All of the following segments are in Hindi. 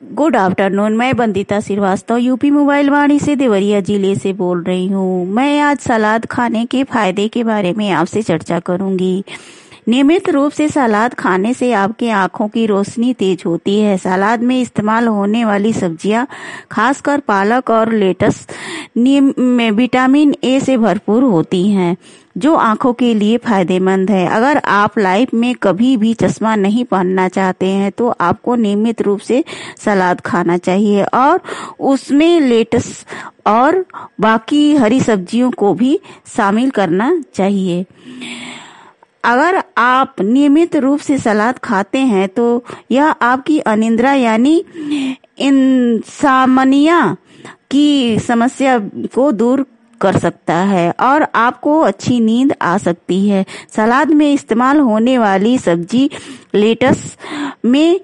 Good afternoon. मैं बंदिता श्रीवास्तव यूपी मोबाइल वाणी से देवरिया जिले से बोल रही हूँ। मैं आज सलाद खाने के फायदे के बारे में आपसे चर्चा करूंगी। नियमित रूप से सलाद खाने से आपकी आंखों की रोशनी तेज होती है। सलाद में इस्तेमाल होने वाली सब्जियां, खासकर पालक और लेटस, में विटामिन ए से भरपूर होती हैं, जो आंखों के लिए फायदेमंद है। अगर आप लाइफ में कभी भी चश्मा नहीं पहनना चाहते हैं तो आपको नियमित रूप से सलाद खाना चाहिए और उसमें लेटस और बाकी हरी सब्जियों को भी शामिल करना चाहिए। अगर आप नियमित रूप से सलाद खाते हैं तो यह आपकी अनिद्रा यानी इंसोम्निया की समस्या को दूर कर सकता है और आपको अच्छी नींद आ सकती है। सलाद में इस्तेमाल होने वाली सब्जी लेटस में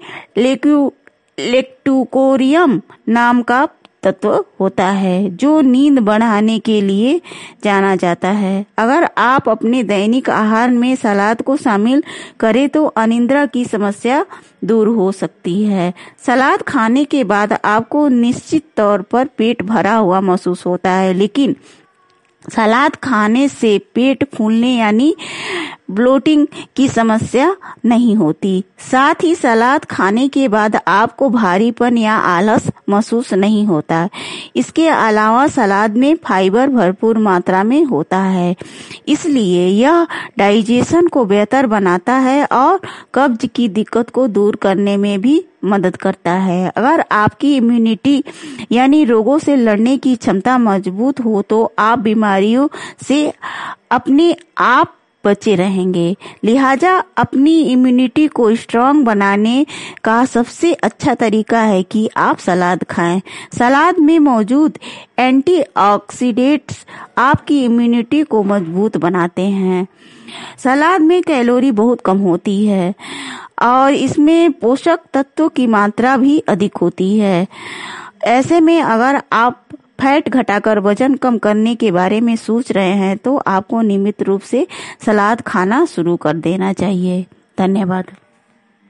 लेक्टुकोरियम नाम का तत्व होता है, जो नींद बढ़ाने के लिए जाना जाता है। अगर आप अपने दैनिक आहार में सलाद को शामिल करें तो अनिद्रा की समस्या दूर हो सकती है। सलाद खाने के बाद आपको निश्चित तौर पर पेट भरा हुआ महसूस होता है, लेकिन सलाद खाने से पेट फूलने यानी ब्लोटिंग की समस्या नहीं होती। साथ ही सलाद खाने के बाद आपको भारीपन या आलस महसूस नहीं होता। इसके अलावा सलाद में फाइबर भरपूर मात्रा में होता है, इसलिए यह डाइजेशन को बेहतर बनाता है और कब्ज की दिक्कत को दूर करने में भी मदद करता है। अगर आपकी इम्यूनिटी यानी रोगों से लड़ने की क्षमता मजबूत हो तो आप बीमारियों से अपने आप बचे रहेंगे। लिहाजा अपनी इम्यूनिटी को स्ट्रांग बनाने का सबसे अच्छा तरीका है कि आप सलाद खाएं। सलाद में मौजूद एंटीऑक्सीडेंट्स आपकी इम्यूनिटी को मजबूत बनाते हैं। सलाद में कैलोरी बहुत कम होती है और इसमें पोषक तत्वों की मात्रा भी अधिक होती है। ऐसे में अगर आप फैट घटाकर वजन कम करने के बारे में सोच रहे हैं तो आपको नियमित रूप से सलाद खाना शुरू कर देना चाहिए। धन्यवाद।